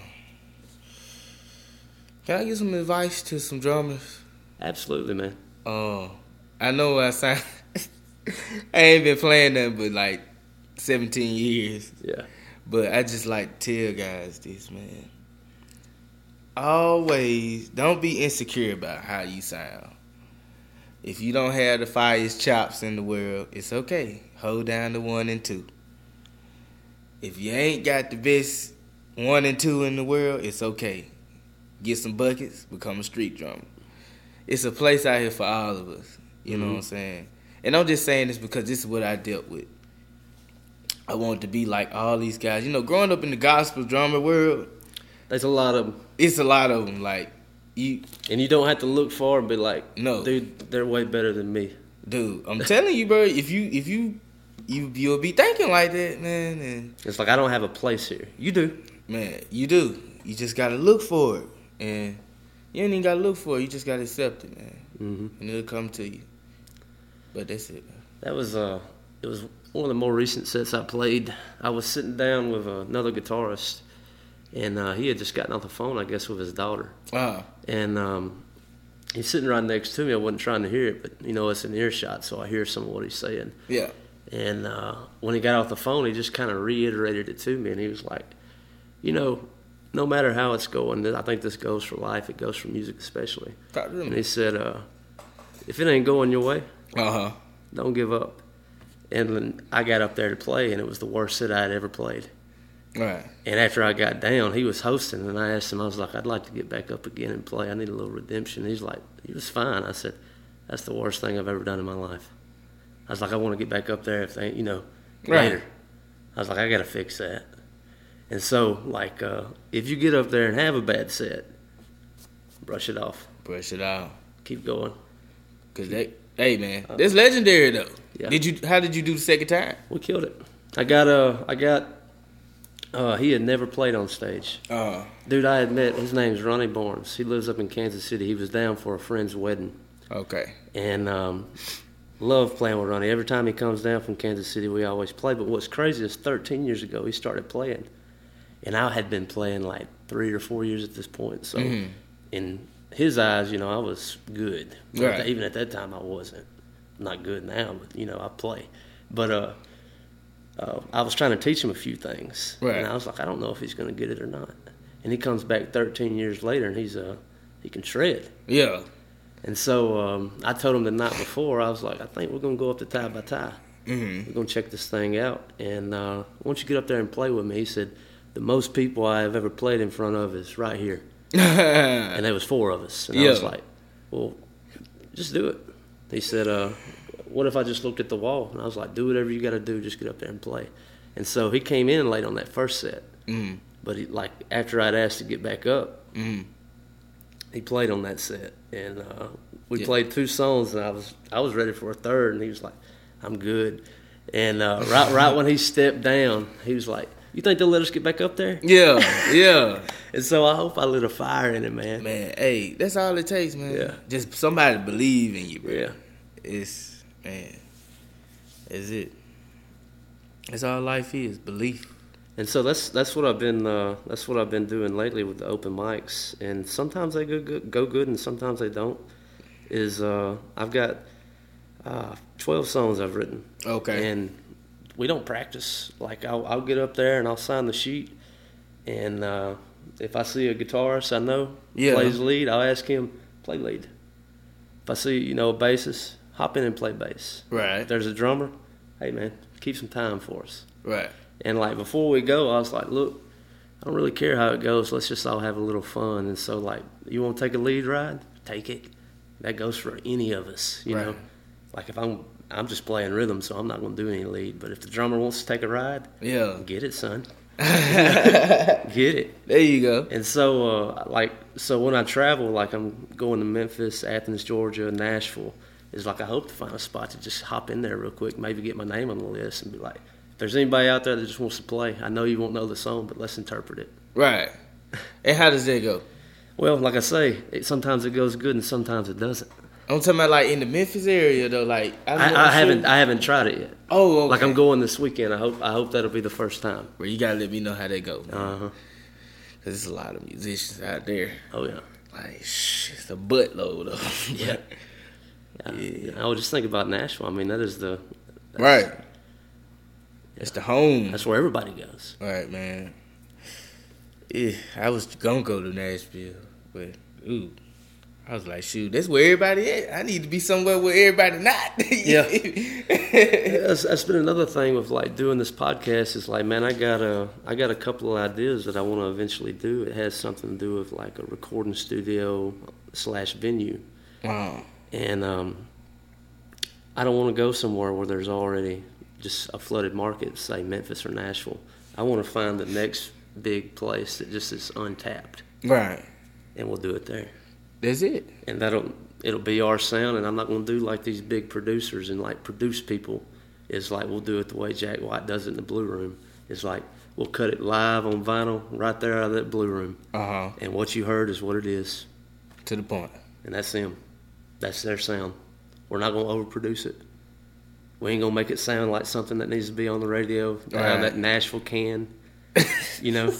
can I give some advice to some drummers? Absolutely, man. Uh, I know I sound... I ain't been playing nothing but like seventeen years. Yeah. But I just like to tell guys this, man. Always don't be insecure about how you sound. If you don't have the finest chops in the world, it's okay. Hold down the one and two. If you ain't got the best one and two in the world, it's okay. Get some buckets, become a street drummer. It's a place out here for all of us. You mm-hmm. know what I'm saying? And I'm just saying this because this is what I dealt with. I wanted to be like all these guys. You know, growing up in the gospel drummer world, there's a lot of them. It's a lot of them. Like you, and you don't have to look far and be like, no, dude, they're way better than me. Dude, I'm telling you, bro. If you, if you, you, you'll be thinking like that, man. And it's like I don't have a place here. You do, man. You do. You just gotta look for it, and you ain't even gotta look for it. You just gotta accept it, man, mm-hmm. and it'll come to you. But that's it. That was uh, it was one of the more recent sets I played. I was sitting down with another guitarist, and uh, he had just gotten off the phone, I guess, with his daughter. Uh-huh. And um, he's sitting right next to me. I wasn't trying to hear it, but you know, it's an earshot, so I hear some of what he's saying. Yeah. And uh, when he got off the phone, he just kind of reiterated it to me, and he was like, you know, no matter how it's going, I think this goes for life. It goes for music especially. And he said, uh, if it ain't going your way, uh-huh. don't give up. And then I got up there to play, and it was the worst set I had ever played. Right. And after I got down, he was hosting, and I asked him, I was like, I'd like to get back up again and play. I need a little redemption. He's like, he was fine. I said, that's the worst thing I've ever done in my life. I was like, I want to get back up there if they, you know, later. Right. I was like, I got to fix that. And so, like, uh, if you get up there and have a bad set, brush it off. Brush it off. Keep going. Cause they, hey man, uh, that's legendary though. Yeah. Did you? How did you do the second time? We killed it. I got uh, I got. Uh, he had never played on stage. Uh, Dude, I had met. His name's Ronnie Barnes. He lives up in Kansas City. He was down for a friend's wedding. Okay. And um, love playing with Ronnie. Every time he comes down from Kansas City, we always play. But what's crazy is thirteen years ago he started playing, and I had been playing like three or four years at this point. So, mm-hmm. in his eyes, you know, I was good. Right. Even at that time, I wasn't. I'm not good now, but you know, I play. But uh, uh, I was trying to teach him a few things, right. and I was like, I don't know if he's going to get it or not. And he comes back thirteen years later, and he's uh, he can shred. Yeah. And so um, I told him the night before, I was like, I think we're going to go up to tie by tie. Mm-hmm. We're going to check this thing out. And uh, once you get up there and play with me, he said, the most people I have ever played in front of is right here. And there was four of us. And yeah. I was like, well, just do it. He said, uh, what if I just looked at the wall? And I was like, do whatever you got to do. Just get up there and play. And so he came in late on that first set. Mm-hmm. But he, like after I'd asked to get back up, mm-hmm. he played on that set, and uh, we yeah. played two songs, and I was I was ready for a third, and he was like, "I'm good." And uh, right right when he stepped down, he was like, "You think they'll let us get back up there?" Yeah, yeah. And so I hope I lit a fire in it, man. Man, hey, that's all it takes, man. Yeah. Just somebody to believe in you, bro. Yeah. It's man, that's it. That's all life is, belief. And so that's that's what I've been uh, that's what I've been doing lately with the open mics, and sometimes they go good, go good, and sometimes they don't. Is uh, I've got uh, twelve songs I've written, okay, and we don't practice. Like I'll, I'll get up there and I'll sign the sheet, and uh, if I see a guitarist I know yeah. plays lead, I'll ask him play lead. If I see you know a bassist, hop in and play bass. Right. If there's a drummer, hey man, keep some time for us. Right. And, like, before we go, I was like, look, I don't really care how it goes. Let's just all have a little fun. And so, like, you want to take a lead ride? Take it. That goes for any of us, you right. know. Like, if I'm I'm just playing rhythm, so I'm not going to do any lead. But if the drummer wants to take a ride, yeah, get it, son. Get it. There you go. And so, uh, like, so when I travel, like, I'm going to Memphis, Athens, Georgia, Nashville, it's like I hope to find a spot to just hop in there real quick, maybe get my name on the list and be like, there's anybody out there that just wants to play, I know you won't know the song, but let's interpret it. Right. And how does that go? Well, like I say, it, sometimes it goes good and sometimes it doesn't. I'm talking about like in the Memphis area though. Like I, I, I haven't, I haven't tried it yet. Oh, okay. Like I'm going this weekend. I hope, I hope that'll be the first time. Well, you gotta let me know how they go, man. Uh huh. Cause there's a lot of musicians out there. Oh yeah. Like shh, it's a buttload of yeah. yeah. Yeah. I would just think about Nashville. I mean, that is the right. It's the home. That's where everybody goes. Right, man. Yeah, I was gonna go to Nashville, but ooh, I was like, shoot, that's where everybody at. I need to be somewhere where everybody not. Yeah. that's, that's been another thing with like doing this podcast is like, man, I got a, I got a couple of ideas that I want to eventually do. It has something to do with like a recording studio slash venue. Wow. And um, I don't want to go somewhere where there's already just a flooded market, say Memphis or Nashville. I want to find the next big place that just is untapped. Right. And we'll do it there. That's it. And that'll it'll be our sound, and I'm not going to do like these big producers and like produce people. It's like we'll do it the way Jack White does it in the Blue Room. It's like we'll cut it live on vinyl right there out of that Blue Room. Uh-huh. And what you heard is what it is. To the point. And that's them. That's their sound. We're not going to overproduce it. We ain't going to make it sound like something that needs to be on the radio out right. of that Nashville can. You know?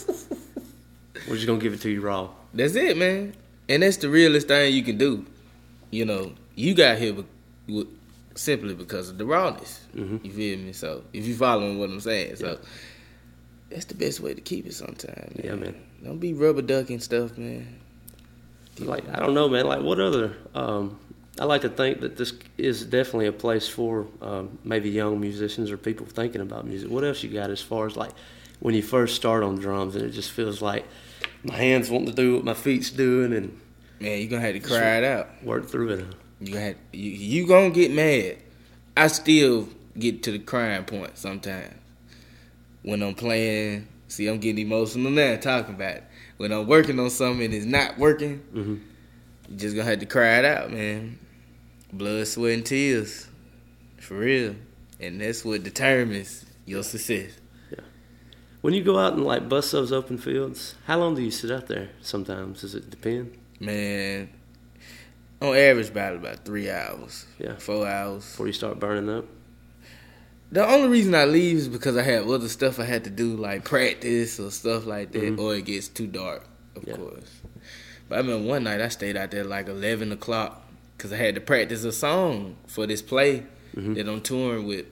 We're just going to give it to you raw. That's it, man. And that's the realest thing you can do. You know, you got here be- simply because of the rawness. Mm-hmm. You feel me? So, if you following what I'm saying. So, yeah. That's the best way to keep it sometimes, man. Yeah, man. Don't be rubber ducking stuff, man. Like, I don't know, man. Like, what other... Um, I like to think that this is definitely a place for um, maybe young musicians or people thinking about music. What else you got as far as, like, when you first start on drums and it just feels like my hands wanting to do what my feet's doing and... Man, you're going to have to cry it out. Work through it. You gonna have, you, you going to get mad. I still get to the crying point sometimes. When I'm playing... See, I'm getting emotional now talking about it. When I'm working on something and it's not working, mm-hmm. you just going to have to cry it out, man. Blood, sweat, and tears. For real. And that's what determines your success. Yeah. When you go out and, like, bust those open fields, how long do you sit out there sometimes? Does it depend? Man, on average, about about three hours. Yeah. Four hours. Before you start burning up? The only reason I leave is because I have other stuff I had to do, like practice or stuff like that, mm-hmm. or it gets too dark, of yeah. course. But I remember one night I stayed out there like eleven o'clock because I had to practice a song for this play mm-hmm. that I'm touring with.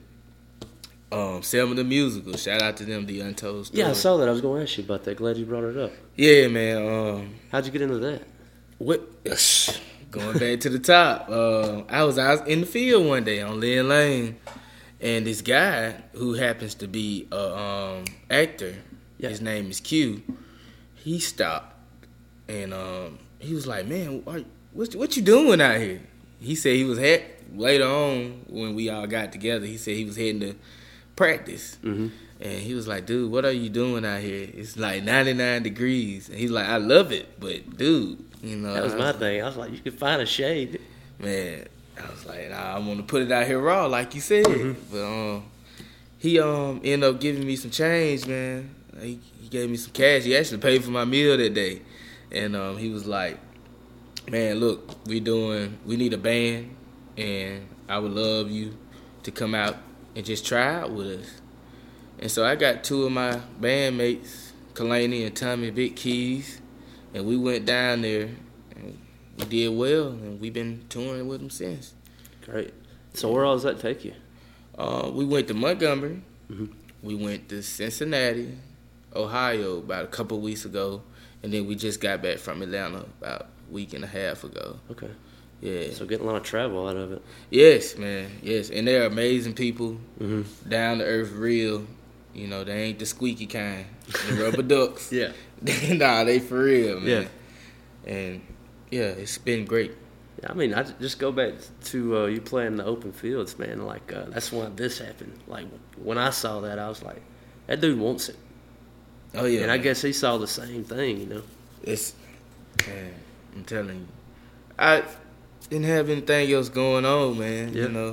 Um, Selma the Musical. Shout out to them, The Untold Story. Yeah, I saw that. I was going to ask you about that. Glad you brought it up. Yeah, man. Um, How'd you get into that? What? Going back to the top. Uh, I was out in the field one day on Lynn Lane. And this guy, who happens to be a um, actor, yeah. his name is Q, he stopped. And um, he was like, man, what, what, what you doing out here? He said he was, head, later on, when we all got together, he said he was heading to practice. Mm-hmm. And he was like, dude, what are you doing out here? It's like ninety-nine degrees. And he's like, I love it, but dude, you know. That was my was, thing. I was like, you could find a shade. Man. I was like, nah, I'm gonna put it out here raw, like you said. Mm-hmm. But um, he um ended up giving me some change, man. He, he gave me some cash. He actually paid for my meal that day, and um, he was like, man, look, we doing, we need a band, and I would love you to come out and just try out with us. And so I got two of my bandmates, Kalani and Tommy Big Keys, and we went down there. And we did well, and we've been touring with them since. Great. So where all does that take you? Uh, we went to Montgomery. Mm-hmm. We went to Cincinnati, Ohio about a couple of weeks ago, and then we just got back from Atlanta about a week and a half ago. Okay. Yeah. So getting a lot of travel out of it. Yes, man. Yes, and they're amazing people, mm-hmm. down to earth, real. You know, they ain't the squeaky kind, the rubber ducks. Yeah. Nah, they for real, man. Yeah. And yeah, it's been great. Yeah, I mean, I just go back to uh, you playing the open fields, man. Like, uh, that's why this happened. Like, when I saw that, I was like, that dude wants it. Oh, yeah. And man. I guess he saw the same thing, you know? It's, man, I'm telling you. I didn't have anything else going on, man. Yeah. You know,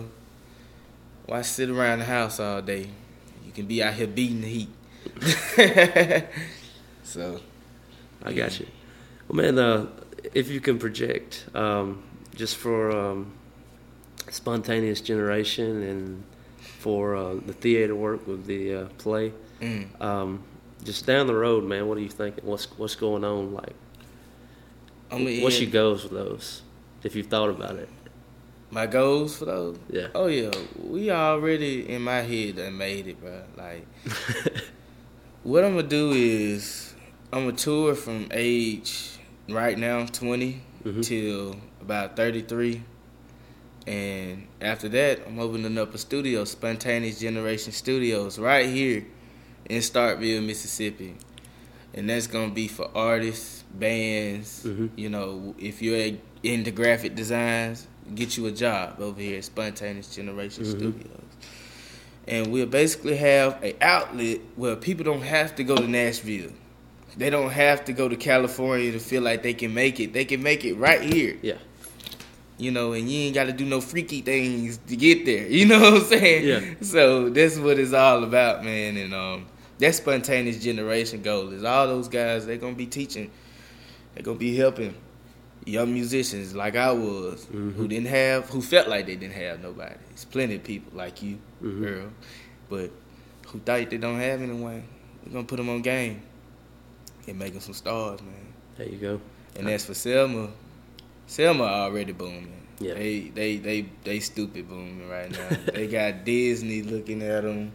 why sit around the house all day? You can be out here beating the heat. So, I got you. Well, man, uh, if you can project, um, just for um, Spontaneous Generation and for uh, the theater work with the uh, play, mm. um, just down the road, man, what are you thinking? What's what's going on? Like, I mean, what's your goals for those? If you've thought about it. My goals for those? Yeah. Oh yeah, we already in my head done made it, bro. Like, what I'm gonna do is I'm gonna tour from age right now twenty mm-hmm. till about thirty-three. And after that, I'm opening up a studio, Spontaneous Generation Studios, right here in Starkville, Mississippi. And that's going to be for artists, bands, mm-hmm. you know, if you're into graphic designs, get you a job over here at Spontaneous Generation mm-hmm. Studios. And we'll basically have an outlet where people don't have to go to Nashville. They don't have to go to California to feel like they can make it. They can make it right here. Yeah. You know, and you ain't got to do no freaky things to get there. You know what I'm saying? Yeah. So that's what it's all about, man. And um, that Spontaneous Generation goal is all those guys, they're going to be teaching. They're going to be helping young musicians like I was, mm-hmm. who didn't have, who felt like they didn't have nobody. There's plenty of people like you, mm-hmm. girl, but who thought they don't have anyone. We're going to put them on game and make them some stars, man. There you go. And as for Selma, Selma already booming. Yeah. They they they they stupid booming right now. They got Disney looking at them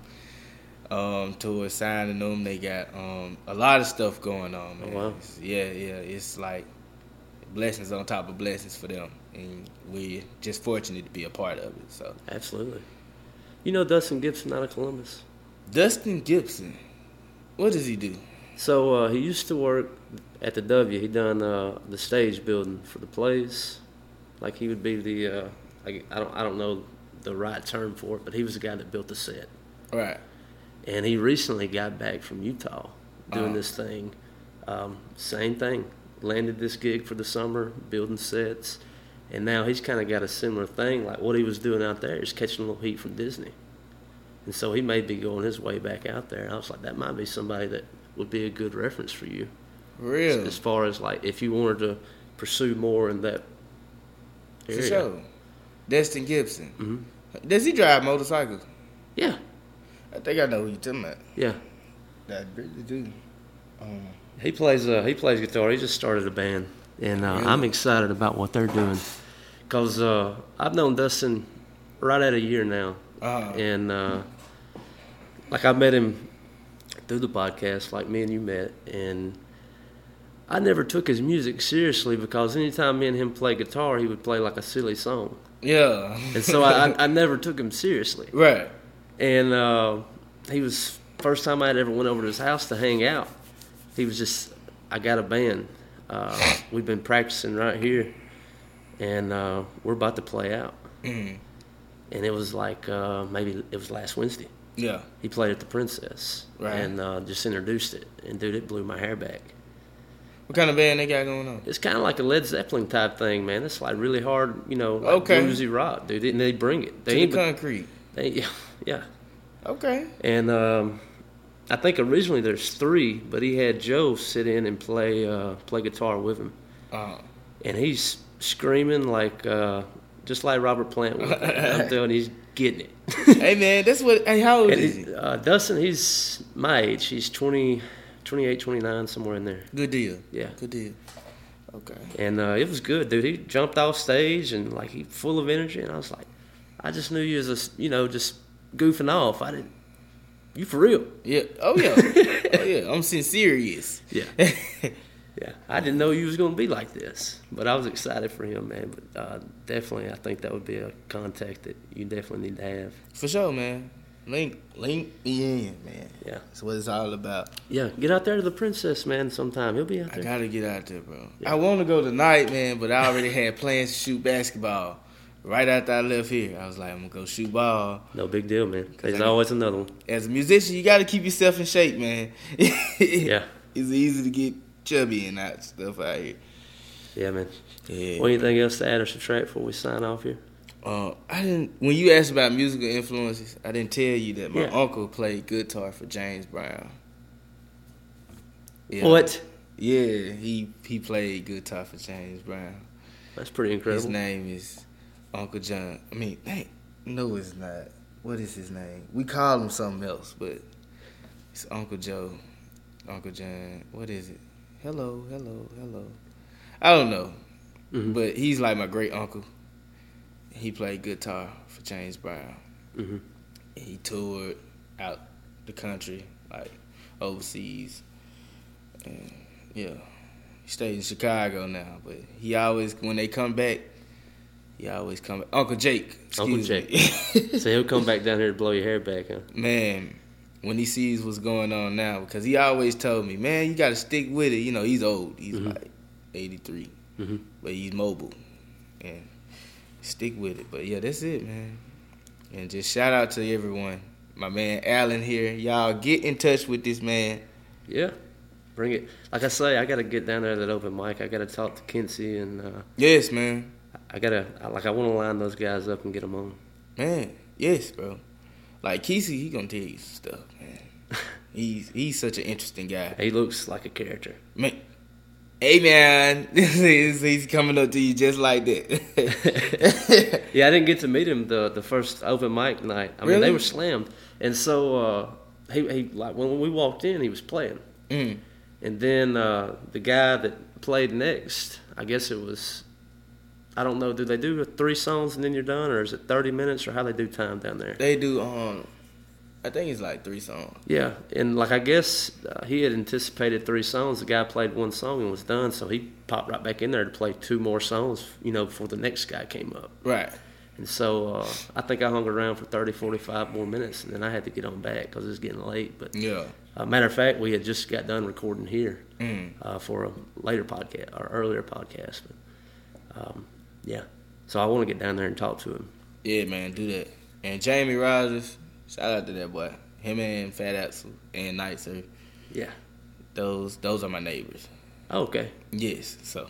um, towards signing them. They got um, a lot of stuff going on, man. Oh, wow. It's, yeah, yeah. It's like blessings on top of blessings for them, and we're just fortunate to be a part of it. So absolutely. You know Dustin Gibson out of Columbus? Dustin Gibson. What does he do? So uh, he used to work at the W. He done uh, the stage building for the plays. Like he would be the uh, like I don't I don't know the right term for it, but he was the guy that built the set. Right. And he recently got back from Utah doing uh-huh. this thing. Um, same thing. Landed this gig for the summer, building sets, and now he's kind of got a similar thing. Like what he was doing out there is catching a little heat from Disney, and so he may be going his way back out there. And I was like, that might be somebody that would be a good reference for you. Really? As far as like if you wanted to pursue more in that area. For sure. Dustin Gibson. Mm-hmm. Does he drive motorcycles? Yeah. I think I know who you're talking about. Yeah. I really do. Um, he plays uh, he plays guitar. He just started a band, and uh, really? I'm excited about what they're doing because uh, I've known Dustin right at a year now, uh-huh. and uh, like I met him through the podcast, like me and you met, and I never took his music seriously because anytime me and him play guitar, he would play like a silly song. Yeah. And so I, I, I never took him seriously. Right. And uh, he was, first time I'd ever went over to his house to hang out, he was just, I got a band. Uh, we've been practicing right here, and uh, we're about to play out. Mm-hmm. And it was like, uh, maybe it was last Wednesday. Yeah. He played at the Princess. Right. And uh, just introduced it. And, dude, it blew my hair back. What kind of band they got going on? It's kind of like a Led Zeppelin type thing, man. It's like really hard, you know, like okay. bluesy rock, dude. And they bring it. They to ain't the concrete. They, yeah, yeah. Okay. And um, I think originally there's three, but he had Joe sit in and play uh, play guitar with him. Uh-huh. And he's screaming like uh, just like Robert Plant would. I'm telling you, he's getting it. Hey man, that's what. Hey, how old and is he? he? Uh, Dustin, he's my age. He's twenty, twenty-eight, twenty-nine, somewhere in there. Good deal. Yeah. Good deal. Okay. And uh, it was good, dude. He jumped off stage and like he full of energy, and I was like, I just knew you as a, you know, just goofing off. I didn't. You for real? Yeah. Oh yeah. Oh yeah. I'm serious. Yeah. Yeah. I didn't know you was gonna be like this, but I was excited for him, man. But uh, definitely, I think that would be a contact that you definitely need to have. For sure, man. Link, link me in, man. Yeah. That's what it's all about. Yeah. Get out there to the Princess, man. Sometime he'll be out there. I gotta get out there, bro. Yeah. I want to go tonight, man, but I already had plans to shoot basketball. Right after I left here, I was like, I'm gonna go shoot ball. No big deal, man. There's I, always another one. As a musician, you gotta keep yourself in shape, man. Yeah. It's easy to get chubby and that stuff out here. Yeah, man. Yeah. Well, anything else to add or subtract before we sign off here? Uh, I didn't. When you asked about musical influences, I didn't tell you that my Yeah. uncle played guitar for James Brown. Yeah. What? Yeah, he he played guitar for James Brown. That's pretty incredible. His name is Uncle John. I mean, dang, no, it's not. What is his name? We call him something else, but it's Uncle Joe, Uncle John. What is it? Hello, hello, hello. I don't know, Mm-hmm. but he's like my great uncle. He played guitar for James Brown. Mm-hmm. He toured out the country, like overseas, and yeah, He stays in Chicago now, but he always, when they come back, he always come back. Uncle Jake. Uncle Jake. So he'll come back down here to blow your hair back, huh? Man, when he sees what's going on now, because he always told me, man, you got to stick with it. You know, he's old. He's mm-hmm. like eighty-three, mm-hmm. but he's mobile. And stick with it. But, yeah, that's it, man. And just shout out to everyone. My man Allen here. Y'all get in touch with this man. Yeah. Bring it. Like I say, I got to get down there to that open mic. I got to talk to Kinsey. and uh, Yes, man. I got to, like, I want to line those guys up and get them on. Man, yes, bro. Like, Kesey, he going to tell you some stuff, man. he's, he's such an interesting guy. He looks like a character. Man. Hey, man, he's coming up to you just like that. Yeah, I didn't get to meet him the the first open mic night. I mean, really? they were slammed, and so uh, he he like when we walked in, he was playing, mm. and then uh, the guy that played next, I guess it was, I don't know, do they do three songs and then you're done, or is it thirty minutes, or how they do time down there? They do um. I think it's like three songs. Yeah, and like I guess uh, he had anticipated three songs. The guy played one song and was done, so he popped right back in there to play two more songs, you know, before the next guy came up. Right. And so uh, I think I hung around for thirty, forty-five more minutes, and then I had to get on back because it was getting late. But yeah. Uh, matter of fact, we had just got done recording here mm. uh, for a later podcast, or earlier podcast. But um, yeah, so I want to get down there and talk to him. Yeah, man, do that. And Jamie Rogers. Shout out to that boy. Him and Fat Axel and Nightser. Yeah. Those those are my neighbors. Oh, okay. Yes, so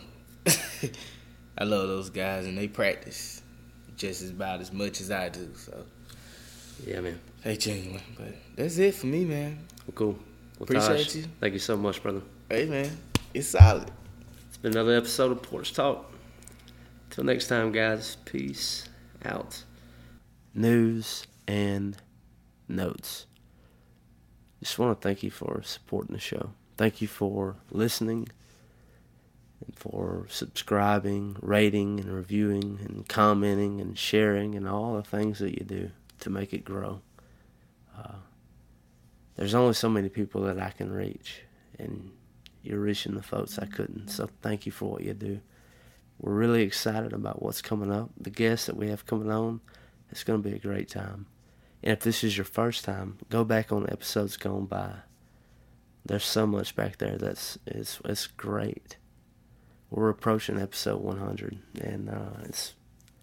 I love those guys, and they practice just as about as much as I do. So yeah, man. They genuine. But that's it for me, man. Well, cool. Well, Appreciate Taj, you. Thank you so much, brother. Hey, man. It's solid. It's been another episode of Porch Talk. Till next time, guys. Peace out. News and notes. Just want to thank you for supporting the show. Thank you for listening and for subscribing, rating, and reviewing, and commenting, and sharing, and all the things that you do to make it grow. Uh, there's only so many people that I can reach, and you're reaching the folks I couldn't. So thank you for what you do. We're really excited about what's coming up. The guests that we have coming on, it's going to be a great time. And if this is your first time, go back on episodes gone by. There's so much back there that's it's it's great. We're approaching episode one hundred, and uh, it's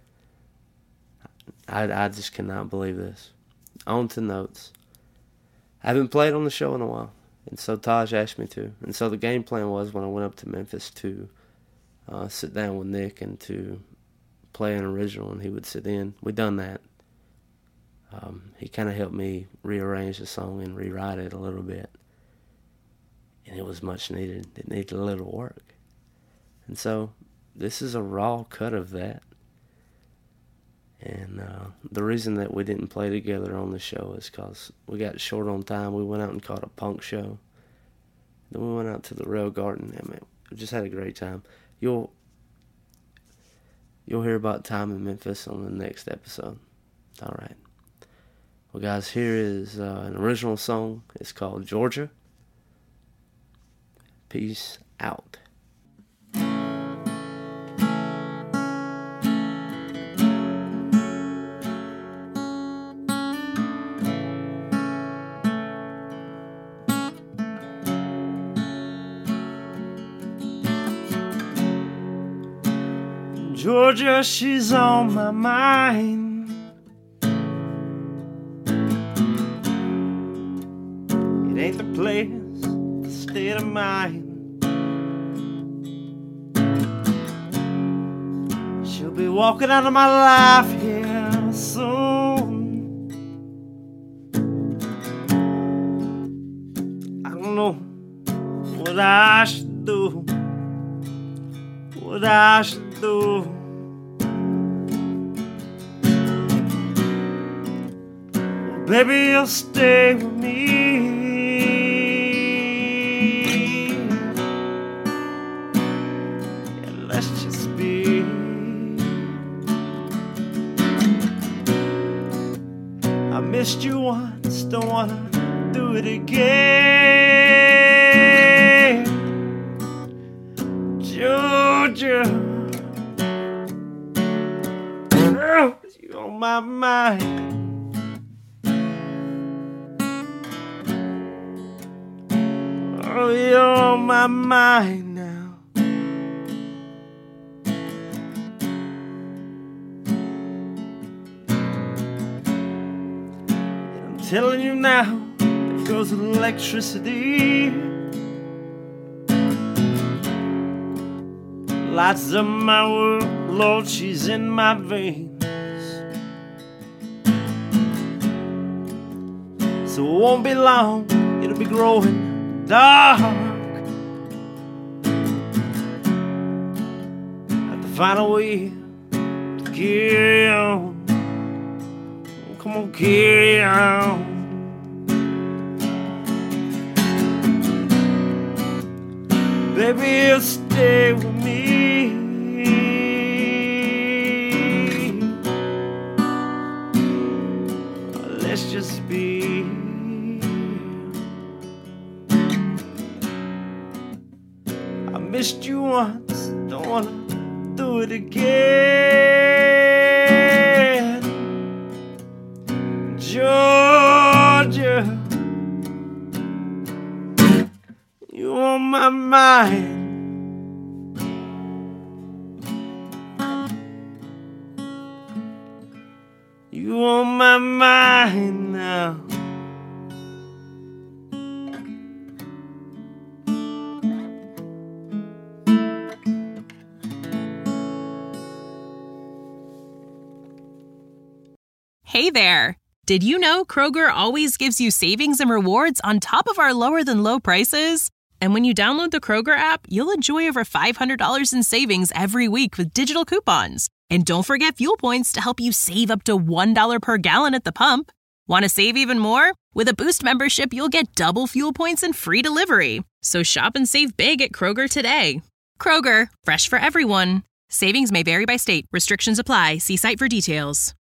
I I just cannot believe this. On to notes. I haven't played on the show in a while, and so Taj asked me to. And so the game plan was when I went up to Memphis to uh, sit down with Nick and to play an original, and he would sit in. We done that. Um, he kind of helped me rearrange the song and rewrite it a little bit. And it was much needed. It needed a little work. And so this is a raw cut of that. And uh, the reason that we didn't play together on the show is because we got short on time. We went out and caught a punk show. Then we went out to the Rail Garden. I mean, we just had a great time. You'll, you'll hear about time in Memphis on the next episode. All right. Well, guys, here is uh, an original song. It's called Georgia. Peace out. Georgia, she's on my mind. It ain't the place, the state of mind. She'll be walking out of my life here soon. I don't know what I should do, what I should do. Well, baby, you'll stay with me. Let's just be. I missed you once, don't wanna do it again. Georgia, girl, you on my mind. Oh, you're on my mind now. And I'm telling you now, if there's electricity, lights up my world, Lord, she's in my veins. So it won't be long, it'll be growing dark. Have to find a way to carry on. Come on, carry on. Baby, you'll stay with me. Let's just be. I missed you once, don't wanna do it again. Georgia, you on my mind. You on my mind now. Hey there! Did you know Kroger always gives you savings and rewards on top of our lower-than-low prices? And when you download the Kroger app, you'll enjoy over five hundred dollars in savings every week with digital coupons. And don't forget fuel points to help you save up to one dollar per gallon at the pump. Want to save even more? With a Boost membership, you'll get double fuel points and free delivery. So shop and save big at Kroger today. Kroger, fresh for everyone. Savings may vary by state. Restrictions apply. See site for details.